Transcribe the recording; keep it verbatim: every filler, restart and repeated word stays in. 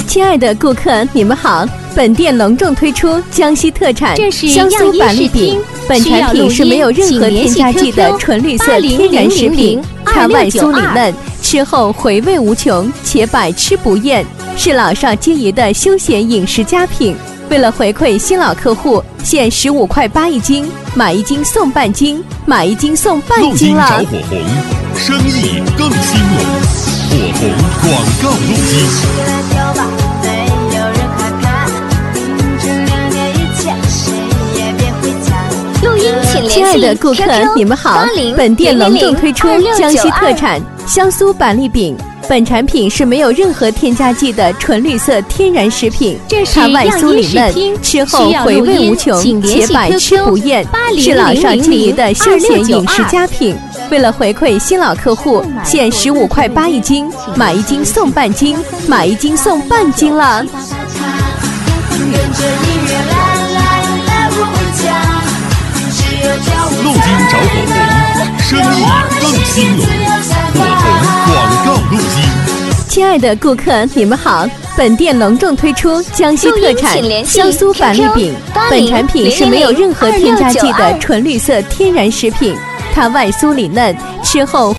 亲爱的顾客，你们好！本店隆重推出江西特产香酥板栗饼，本产品是没有任何添加剂的纯绿色天然食品，它外酥里嫩，吃后回味无穷，且百吃不厌，是老少皆宜的休闲饮食佳品。为了回馈新老客户，现十五块八一斤，买一斤送半斤，买一斤送半斤了。 录音找火红，生意更兴隆。火红广告录音。 录音请联系亲爱的顾客，你们好！本店隆重推出江西特产香酥板栗饼。本产品是没有任何添加剂的纯绿色天然食品，它外酥里嫩，吃后回味无穷，且百吃不厌，是老少皆宜的休闲饮食佳品。为了回馈新老客户，现十五块八一斤，买一斤送半斤，买一斤送半斤了。 录音找火红，生意更兴隆。火红广告录音。 亲爱的顾客，你们好！本店隆重推出江西特产香酥板栗饼，本产品是没有任何添加剂的纯绿色天然食品，它外酥里嫩，吃后